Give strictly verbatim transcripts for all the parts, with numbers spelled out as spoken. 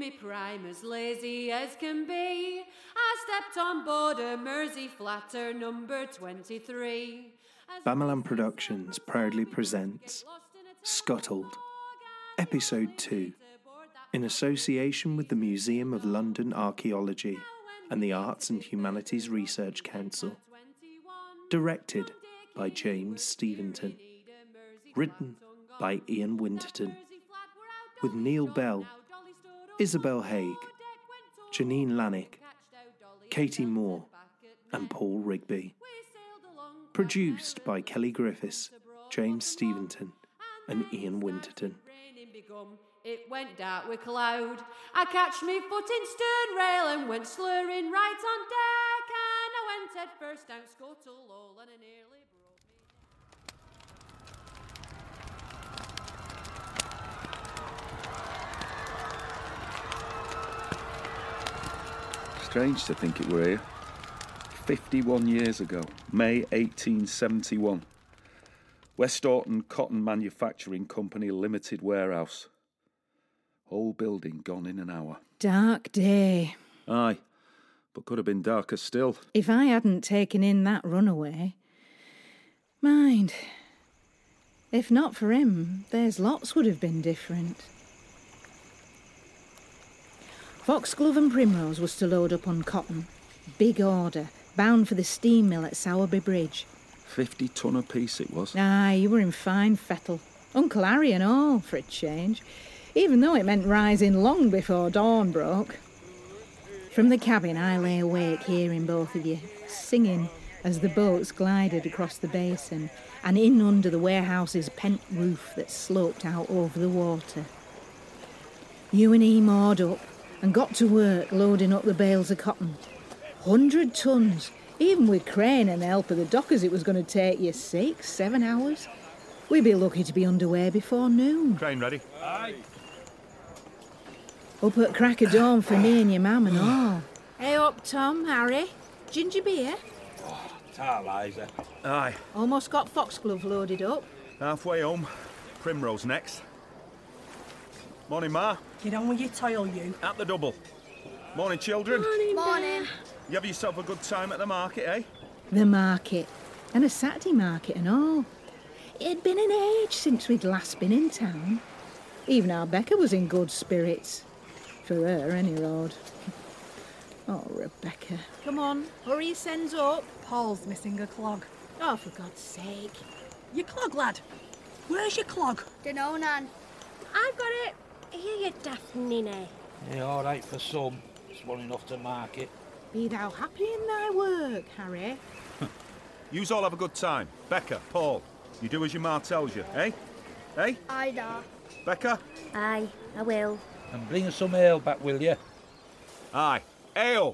me prime, as lazy as can be, I stepped on board a Mersey flatter number twenty-three. Bamalam Productions proudly presents Scuttled, Episode two, in association with the Museum of London Archaeology and the Arts and Humanities Research Council. Directed by James Steventon. Written by Ian Winterton. With Neil Bell, Isabel Haig, Janine Lannick, Katie Moore and Paul Rigby. Produced by Kelly Griffiths, James Steventon and Ian Winterton. It went dark with cloud. I catch me foot in stern rail and went slurring right on deck, and I went head first down Scuttle Hole and it nearly broke me. Strange to think it were here. fifty-one years ago, May eighteen seventy-one. West Orton Cotton Manufacturing Company Limited Warehouse. Whole building gone in an hour. Dark day. Aye, but could have been darker still. If I hadn't taken in that runaway. Mind, if not for him, there's lots would have been different. Foxglove and Primrose was to load up on cotton. Big order, bound for the steam mill at Sowerby Bridge. Fifty ton apiece it was. Aye, you were in fine fettle. Uncle Harry and all, for a change. Even though it meant rising long before dawn broke. From the cabin I lay awake hearing both of you, singing as the boats glided across the basin and in under the warehouse's pent roof that sloped out over the water. You and he moored up and got to work loading up the bales of cotton. Hundred tons, even with crane and the help of the dockers it was going to take you six, seven hours. We'd be lucky to be underway before noon. Crane ready? Aye. Up at crack of dawn for me and your mam and all. Hey up, Tom, Harry. Ginger beer? Oh, tar, Liza. Aye. Almost got Foxglove loaded up. Halfway home. Primrose next. Morning, Ma. Get on with your toil, you. At the double. Morning, children. Morning. Morning. You have yourself a good time at the market, eh? The market. And a Saturday market and all. It had been an age since we'd last been in town. Even our Becca was in good spirits. For her, any road. Oh, Rebecca. Come on, hurry your sends up. Paul's missing a clog. Oh, for God's sake. Your clog, lad. Where's your clog? Dunno, Nan. I've got it. Here, you daft ninny. Yeah, all right for some. It's one enough to market. Be thou happy in thy work, Harry. Yous all have a good time. Becca, Paul, you do as your ma tells you, eh? Eh? Aye, da. Becca? Aye, I will. And bring us some ale back, will you? Aye. Ale!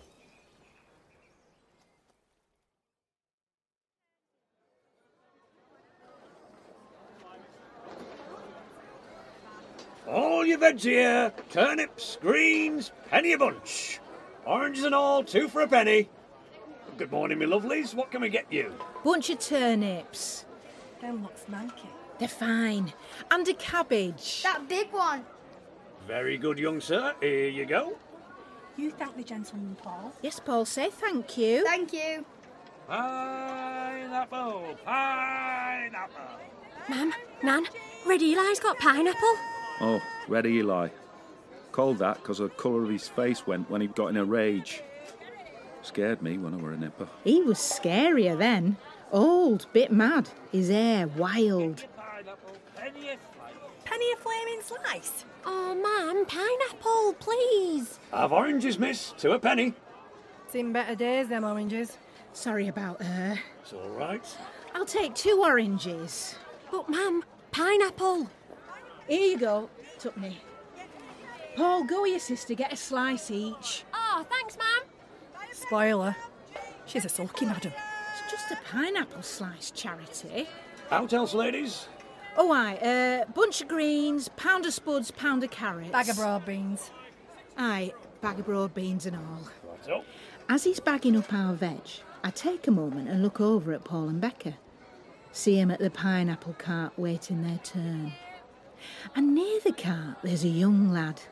All your veg here. Turnips, greens, penny a bunch. Oranges and all, two for a penny. Good morning, me lovelies. What can we get you? Bunch of turnips. Them looks manky. They're fine. And a cabbage. That big one. Very good, young sir. Here you go. You thank the gentleman, Paul. Yes, Paul, say thank you. Thank you. Pineapple, pineapple. Mum, Nan, Red Eli's got pineapple. Oh, Red Eli. Called that because the colour of his face went when he got in a rage. Scared me when I were a nipper. He was scarier then. Old, bit mad. His hair wild. Penny a flaming slice. Oh, Mum, pineapple, please. Have oranges, miss. Two a penny. Seen better days, them oranges. Sorry about her. It's all right. I'll take two oranges. But, Mum, pineapple. Here you go, Tuppeny. Paul, go with your sister, get a slice each. Oh, thanks, Mum. Spoiler. She's a sulky madam. It's just a pineapple slice, Charity. Out else, ladies? Oh, aye, uh, bunch of greens, pound of spuds, pound of carrots. Bag of broad beans. Aye, bag of broad beans and all. Righto. As he's bagging up our veg, I take a moment and look over at Paul and Becca. See him at the pineapple cart waiting their turn. And near the cart there's a young lad,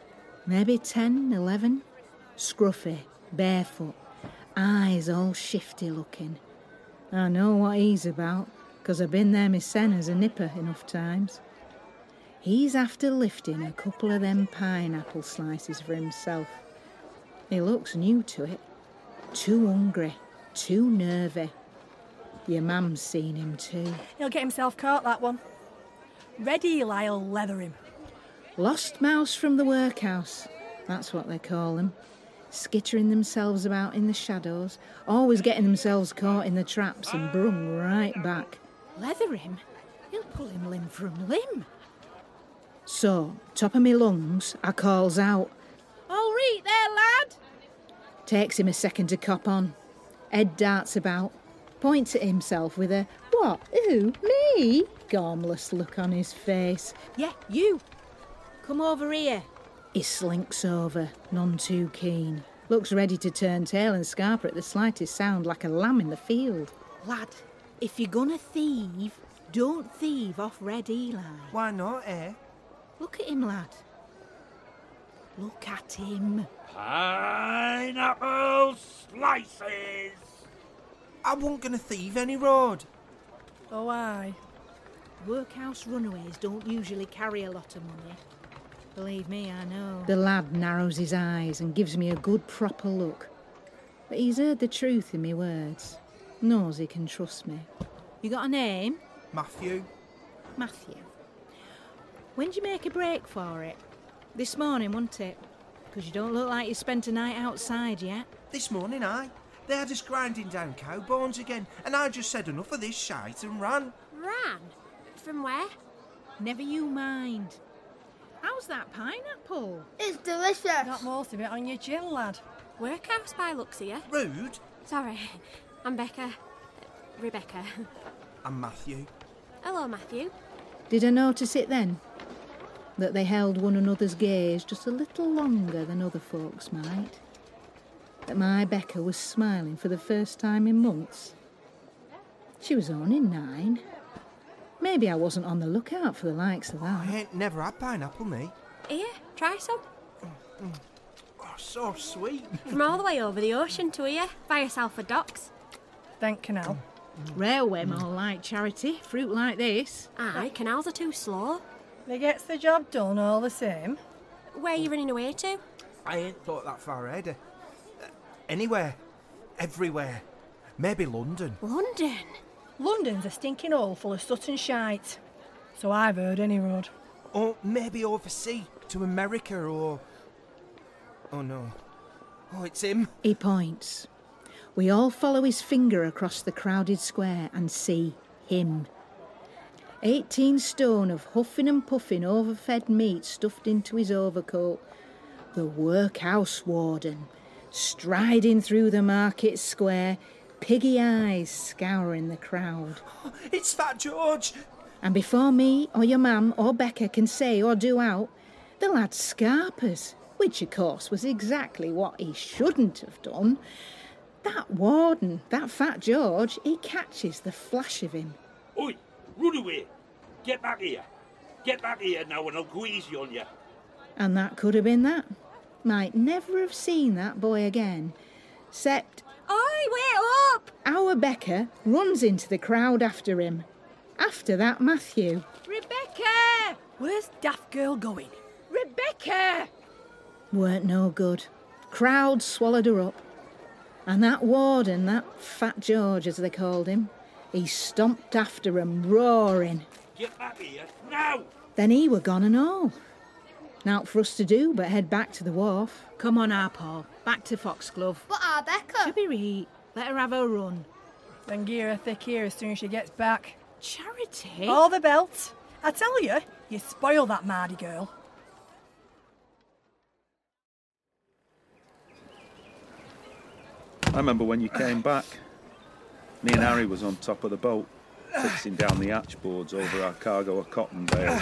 Maybe ten, eleven. Scruffy, barefoot, eyes all shifty looking. I know what he's about, 'cause I've been there mysen as a nipper enough times. He's after lifting a couple of them pineapple slices for himself. He looks new to it. Too hungry, too nervy. Your mum's seen him too. He'll get himself caught, that one. Red Eli'll leather him. Lost mouse from the workhouse, that's what they call them. Skittering themselves about in the shadows, always getting themselves caught in the traps and brung right back. Leather him? He'll pull him limb from limb. So, top of me lungs, I calls out, "All right there, lad!" Takes him a second to cop on. Ed darts about, points at himself with a, "What, who, me?" gormless look on his face. "Yeah, you. Come over here." He slinks over, none too keen. Looks ready to turn tail and scarper at the slightest sound, like a lamb in the field. "Lad, if you're gonna thieve, don't thieve off Red Eli." "Why not, eh?" "Look at him, lad. Look at him." Pineapple slices! "I wasn't gonna thieve any road." Oh, aye. Workhouse runaways don't usually carry a lot of money. Believe me, I know. The lad narrows his eyes and gives me a good proper look. But he's heard the truth in me words. Knows he can trust me. "You got a name?" "Matthew." "Matthew. When'd you make a break for it? This morning, wasn't it? Because you don't look like you spent a night outside yet." "This morning, aye. They had us grinding down cow bones again, and I just said enough of this shite and ran." Ran? From where? "Never you mind. How's that pineapple?" "It's delicious." Got most of it on your chin, lad. Workhouse by looks of you. "Rude." Sorry, I'm Becca. Uh, Rebecca. "I'm Matthew." Hello, Matthew. Did I notice it then? That they held one another's gaze just a little longer than other folks might? That my Becca was smiling for the first time in months? She was only nine. Maybe I wasn't on the lookout for the likes of that. "I ain't never had pineapple, me." Here, try some. "Oh, so sweet." From all the way over the ocean to here, via Salford Docks. Thank canal. Railway more like charity, fruit like this. Aye, canals are too slow. They gets the job done all the same. Where are you running away to? "I ain't thought that far ahead. Uh, anywhere. Everywhere. Maybe London." London? London's a stinking hole full of soot and shite. So I've heard any road. Or maybe overseas, to America, or... Oh no. Oh, it's him. He points. We all follow his finger across the crowded square and see him. Eighteen stone of huffing and puffing overfed meat stuffed into his overcoat. The workhouse warden, striding through the market square, piggy eyes scouring the crowd. Oh, it's Fat George. And before me or your mam or Becca can say or do out, the lad scarpers, which of course was exactly what he shouldn't have done. That warden, that Fat George, he catches the flash of him. Oi, run away. Get back here. Get back here now and I'll go easy on you. And that could have been that. Might never have seen that boy again. Except... Oi, wait up! Our Becca runs into the crowd after him. After that Matthew. Rebecca! Where's daft girl going? Rebecca! Weren't no good. Crowd swallowed her up. And that warden, that Fat George as they called him, he stomped after 'em, roaring. Get back here, now! Then he were gone and all. Naught for us to do but head back to the wharf. Come on, our Paul. Back to Foxglove. "But our Becca." She'll be right. Let her have her run. Then gear her thick here as soon as she gets back. Charity? All the belts. I tell you, you spoil that Mardy girl. I remember when you came back. Me and Harry was on top of the boat, fixing down the hatch boards over our cargo of cotton bales.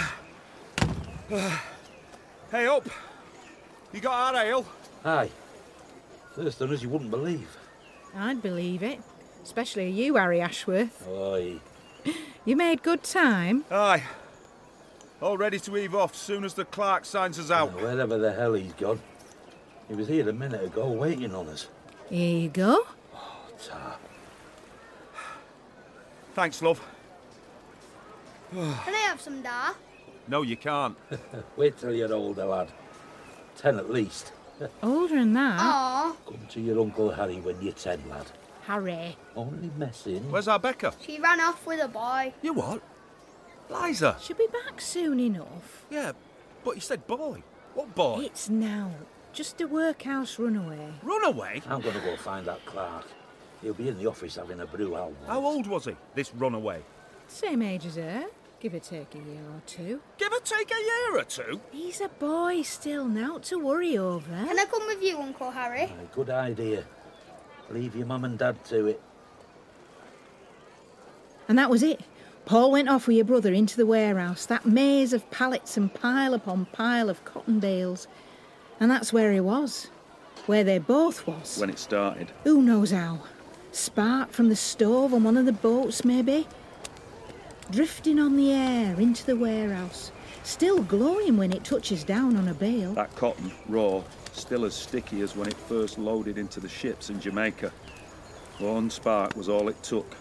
Hey, up! You got our ale? Aye. First on us you wouldn't believe. I'd believe it. Especially you, Harry Ashworth. Aye. You made good time? Aye. All ready to heave off soon as the clerk signs us out. Uh, wherever the hell he's gone. He was here a minute ago waiting on us. Here you go. Oh, tar. Thanks, love. Can I have some, Da? No, you can't. Wait till you're older, lad. Ten at least. Older than that? Aw. Come to your Uncle Harry when you're ten, lad. Harry. Only messing. Where's our Becca? She ran off with a boy. You what? Liza? She'll be back soon enough. Yeah, but you said boy. What boy? It's now. Just a workhouse runaway. Runaway? I'm going to go find that clerk. He'll be in the office having a brew out. How old was he, this runaway? Same age as her. Give or take a year or two. Give or take a year or two? He's a boy still, now to worry over. Can I come with you, Uncle Harry? Aye, good idea. Leave your mum and dad to it. And that was it. Paul went off with your brother into the warehouse, that maze of pallets and pile upon pile of cotton bales. And that's where he was. Where they both was. When it started. Who knows how? Spark from the stove on one of the boats, maybe? Drifting on the air into the warehouse. Still glowing when it touches down on a bale. That cotton, raw, still as sticky as when it first loaded into the ships in Jamaica. One spark was all it took.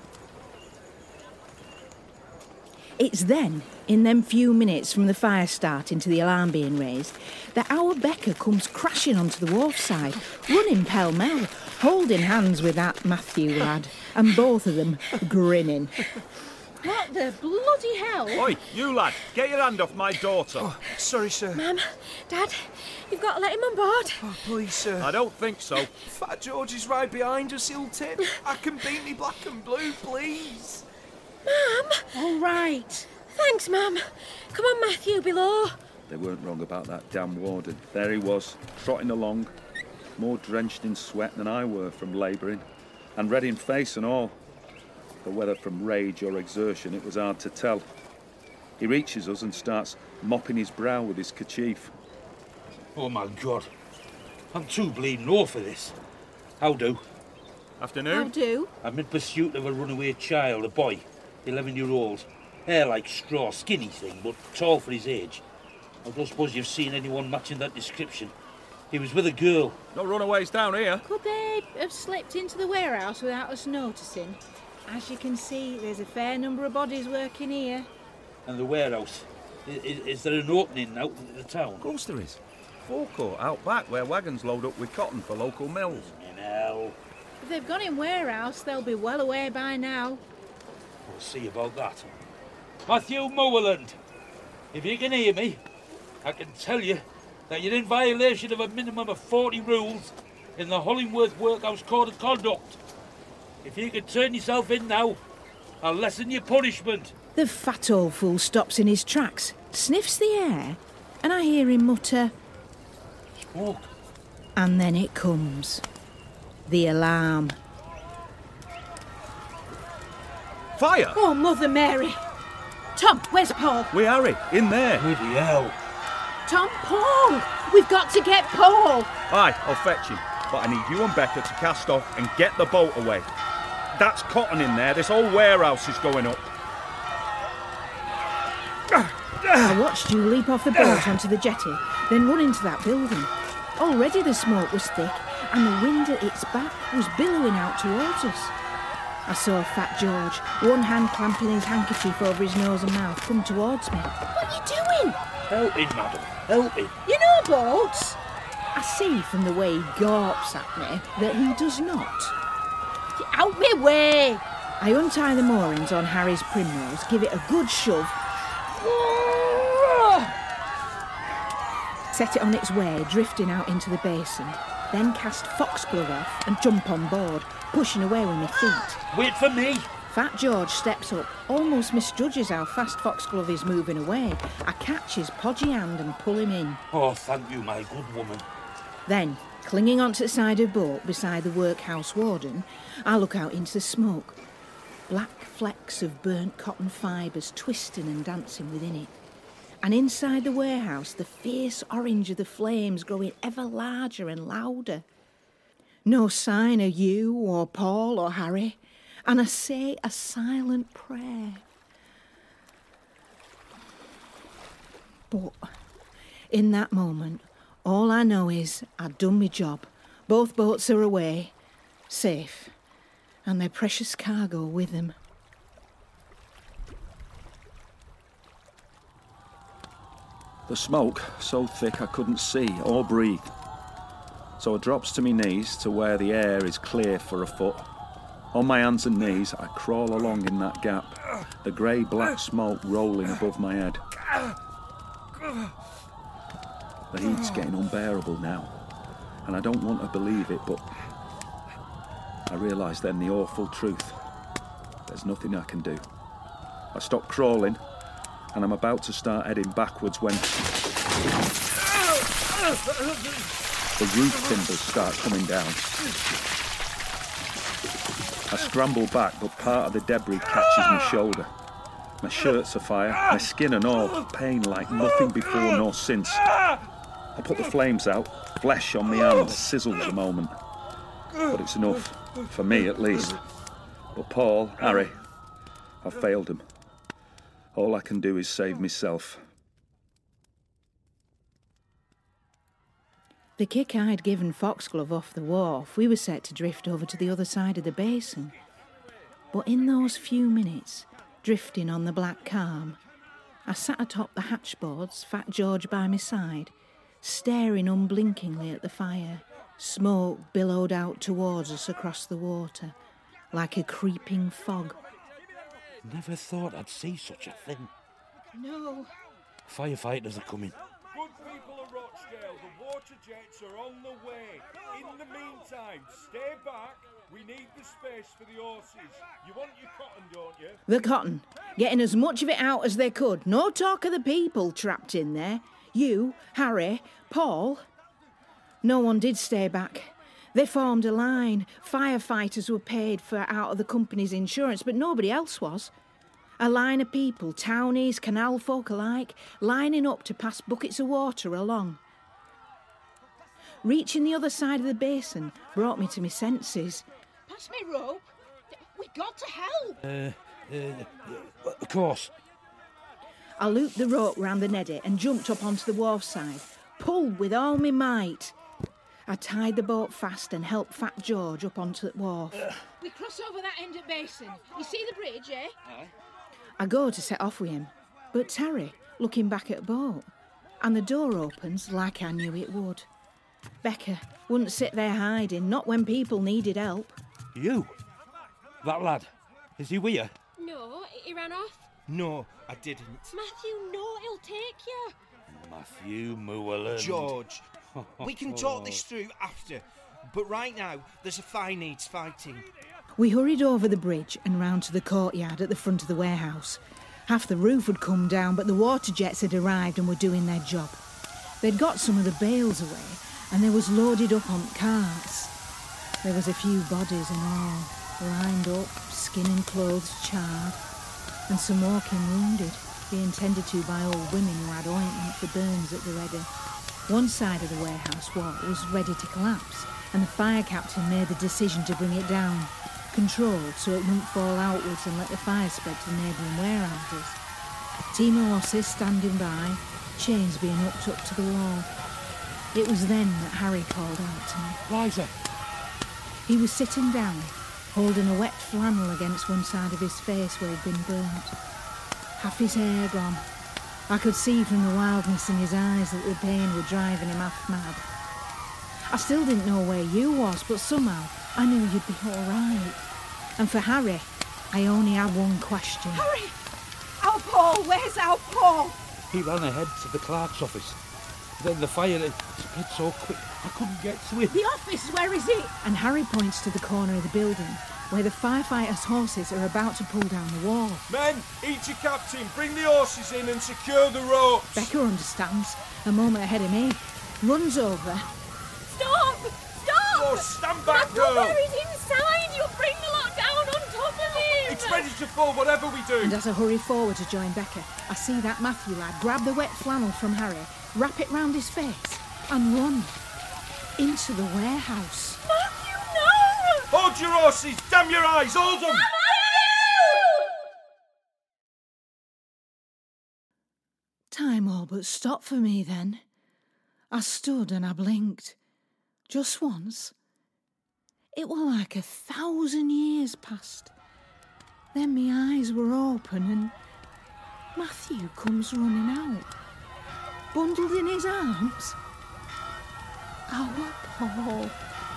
It's then, in them few minutes from the fire starting to the alarm being raised, that our Becca comes crashing onto the wharf side, running pell-mell, holding hands with that Matthew lad, and both of them grinning. What the bloody hell? Oi, you lad, get your hand off my daughter. Oh, sorry, sir. Mum, Dad, you've got to let him on board. Oh, please, sir. I don't think so. Fat George is right behind us, Hilton. I can beat me black and blue, please. Mum! All right. Thanks, Mum. Come on, Matthew, below. They weren't wrong about that damn warden. There he was, trotting along, more drenched in sweat than I were from labouring, and red in face and all. But whether from rage or exertion, it was hard to tell. He reaches us and starts mopping his brow with his kerchief. Oh, my God. I'm too bleeding low for this. How do? Afternoon. How do? I'm in pursuit of a runaway child, a boy, eleven year old. Hair like straw, skinny thing, but tall for his age. I don't suppose you've seen anyone matching that description. He was with a girl. No runaways down here. Could they have slipped into the warehouse without us noticing? As you can see, there's a fair number of bodies working here. And the warehouse. Is, is there an opening out in the town? Of course there is. Forecourt out back where wagons load up with cotton for local mills. In hell. If they've gone in warehouse, they'll be well away by now. We'll see about that. Matthew Moreland, if you can hear me, I can tell you that you're in violation of a minimum of forty rules in the Hollingworth Workhouse Code of Conduct. If you can turn yourself in now, I'll lessen your punishment. The fat old fool stops in his tracks, sniffs the air, and I hear him mutter, Smoke. And then it comes. The alarm. Fire! Oh, Mother Mary! Tom, where's Paul? We Harry, in there. Bloody hell. Tom, Paul! We've got to get Paul! Aye, I'll fetch him. But I need you and Becca to cast off and get the boat away. That's cotton in there. This whole warehouse is going up. I watched you leap off the boat onto the jetty, then run into that building. Already the smoke was thick, and the wind at its back was billowing out towards us. I saw Fat George, one hand clamping his handkerchief over his nose and mouth, come towards me. What are you doing? Help him, madam. Help him. You know boats? I see from the way he gawps at me that he does not. Get out my way! I untie the moorings on Harry's Primrose, give it a good shove, set it on its way, drifting out into the basin, then cast Foxglove off and jump on board, pushing away with my feet. Wait for me! Fat George steps up, almost misjudges how fast Foxglove is moving away. I catch his podgy hand and pull him in. Oh, thank you, my good woman. Then, clinging onto the side of the boat beside the workhouse warden, I look out into the smoke. Black flecks of burnt cotton fibres twisting and dancing within it. And inside the warehouse, the fierce orange of the flames growing ever larger and louder. No sign of you or Paul or Harry, and I say a silent prayer. But in that moment, all I know is I'd done my job. Both boats are away, safe, and their precious cargo with them. The smoke, so thick I couldn't see or breathe. So I drops to my knees to where the air is clear for a foot. On my hands and knees, I crawl along in that gap, the grey-black smoke rolling above my head. The heat's getting unbearable now, and I don't want to believe it, but I realise then the awful truth. There's nothing I can do. I stop crawling, and I'm about to start heading backwards when the roof timbers start coming down. I scramble back, but part of the debris catches my shoulder. My shirt's afire, my skin and all, pain like nothing before nor since. I put the flames out, flesh on my hands sizzles a moment. But it's enough, for me at least. But Paul, Harry, I've failed them. All I can do is save myself. The kick I'd given Foxglove off the wharf, we were set to drift over to the other side of the basin. But in those few minutes, drifting on the black calm, I sat atop the hatchboards, Fat George by my side, staring unblinkingly at the fire. Smoke billowed out towards us across the water, like a creeping fog. Never thought I'd see such a thing. No. Firefighters are coming. Good people of Rochdale, the water jets are on the way. In the meantime, stay back. We need the space for the horses. You want your cotton, don't you? The cotton. Getting as much of it out as they could. No talk of the people trapped in there. You, Harry, Paul. No one did stay back. They formed a line. Firefighters were paid for out of the company's insurance, but nobody else was. A line of people, townies, canal folk alike, lining up to pass buckets of water along. Reaching the other side of the basin brought me to my senses. Pass me rope. We got to help. Uh, uh, of course. I looped the rope round the neddy and jumped up onto the wharf side, pulled with all my might. I tied the boat fast and helped Fat George up onto the wharf. We cross over that end of basin. You see the bridge, eh? Aye. I go to set off with him, but Terry, looking back at the boat, and the door opens like I knew it would. Becca wouldn't sit there hiding, not when people needed help. You? That lad? Is he with you? No, he ran off. No, I didn't. Matthew, no, he'll take you. Matthew Moorland. George, we can talk this through after, but right now there's a fire needs fighting. We hurried over the bridge and round to the courtyard at the front of the warehouse. Half the roof had come down, but the water jets had arrived and were doing their job. They'd got some of the bales away, and they was loaded up on carts. There was a few bodies and all, lined up, skin and clothes charred, and some walking wounded, being tended to by old women who had ointment for burns at the ready. One side of the warehouse wall was ready to collapse, and the fire captain made the decision to bring it down, controlled so it wouldn't fall outwards and let the fire spread to neighbouring warehouses. Team of horses standing by, chains being hooked up to the wall. It was then that Harry called out to me. Liza! He was sitting down, holding a wet flannel against one side of his face where he'd been burnt. Half his hair gone. I could see from the wildness in his eyes that the pain were driving him half mad. I still didn't know where you was, but somehow I knew you'd be all right. And for Harry, I only had one question. Harry! Our Paul! Where's our Paul? He ran ahead to the clerk's office. Then the fire it spread so quick I couldn't get to it. The office, where is it? And Harry points to the corner of the building where the firefighters' horses are about to pull down the wall. Men, each your captain, bring the horses in and secure the ropes. Becca understands, a moment ahead of me, runs over. Stop! Stop! Oh, stand back, My girl! brother is inside! You'll bring the lot down on top of him! It's ready to fall, whatever we do. And as I hurry forward to join Becca, I see that Matthew lad grab the wet flannel from Harry, wrap it round his face, and run into the warehouse. Matthew, no! Hold your horses! Damn your eyes! Hold them! Time time all but stopped for me then. I stood and I blinked. Just once. It were like a thousand years passed. Then my eyes were open and Matthew comes running out, bundled in his arms. Our Paul.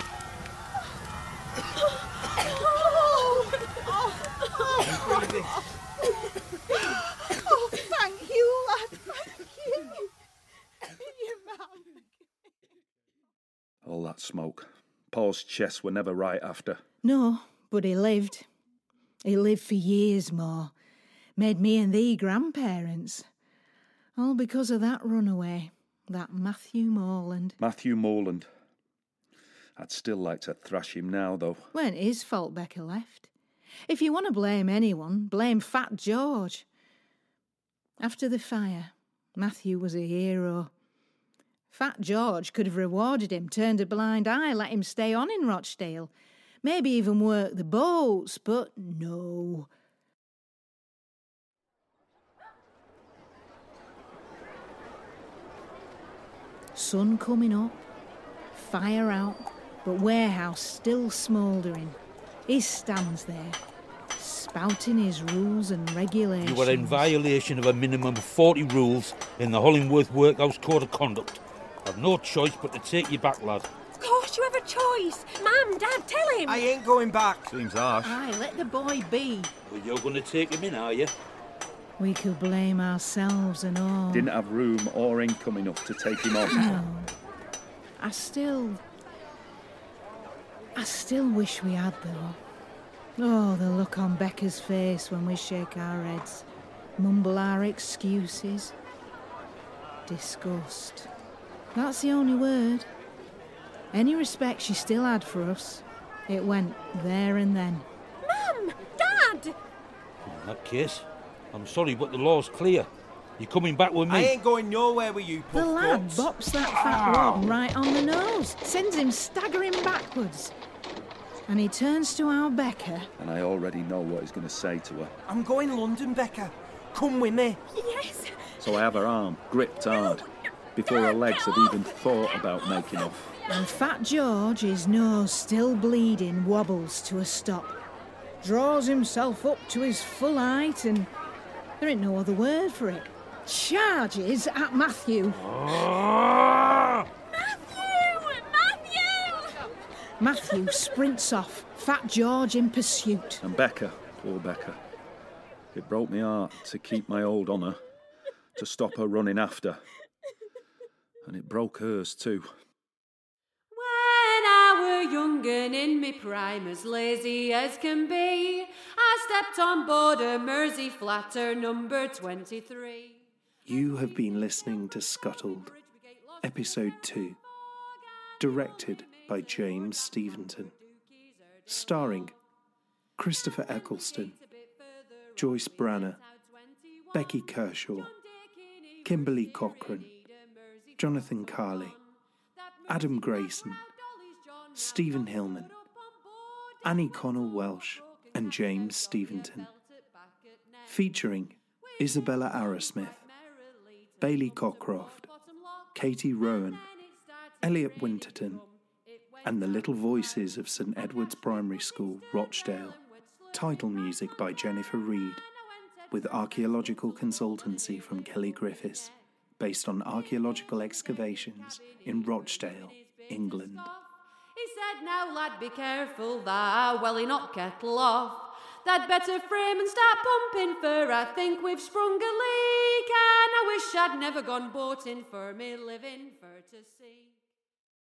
Oh, thank you, lad, thank you. You man. All that smoke. Paul's chests were never right after. No, but he lived. He lived for years more. Made me and thee grandparents. All because of that runaway, that Matthew Morland. Matthew Morland. I'd still like to thrash him now, though. Weren't his fault Becca left. If you want to blame anyone, blame Fat George. After the fire, Matthew was a hero. Fat George could have rewarded him, turned a blind eye, let him stay on in Rochdale. Maybe even work the boats, but no. Sun coming up, fire out, but warehouse still smouldering. He stands there, spouting his rules and regulations. You were in violation of a minimum of forty rules in the Hollingworth Workhouse Code of Conduct. I've no choice but to take you back, lad. Of course you have a choice. Mum, Dad, tell him. I ain't going back. Seems harsh. Aye, let the boy be. Well, you're going to take him in, are you? We could blame ourselves and all. Didn't have room or income enough to take him on. No. I still... I still wish we had, though. Oh, the look on Becca's face when we shake our heads, mumble our excuses. Disgust. That's the only word. Any respect she still had for us, it went there and then. Mum! Dad! In that case, I'm sorry, but the law's clear. You're coming back with me. I ain't going nowhere with you, puff The lad guts. bops that fat warden right on the nose, sends him staggering backwards. And he turns to our Becca. And I already know what he's going to say to her. I'm going London, Becca. Come with me. Yes. So I have her arm gripped hard before her legs had even thought about making off. And Fat George, his nose still bleeding, wobbles to a stop. Draws himself up to his full height and... there ain't no other word for it. Charges at Matthew. Ah! Matthew! Matthew! Matthew sprints off, Fat George in pursuit. And Becca, poor Becca. It broke my heart to keep my old honour, to stop her running after. And it broke hers too. When I were young and in me prime, as lazy as can be, I stepped on board a Mersey flatter number twenty-three. You have been listening to Scuttled, Episode two, directed by James Steventon, starring Christopher Eccleston, Joyce Branner, Becky Kershaw, Kimberly Cochran, Jonathan Carley, Adam Grayson, Stephen Hillman, Annie Connell Welsh and James Steventon, featuring Isabella Arrowsmith, Bailey Cockcroft, Katie Rowan, Elliot Winterton, and the little voices of St Edward's Primary School, Rochdale. Title music by Jennifer Reed, with archaeological consultancy from Kelly Griffiths, based on archaeological excavations in Rochdale, England. He said, now lad, be careful thou, well he not kettle off. Tha'd better frame and start pumping, for I think we've sprung a leak, and I wish I'd never gone boating for me living for to see.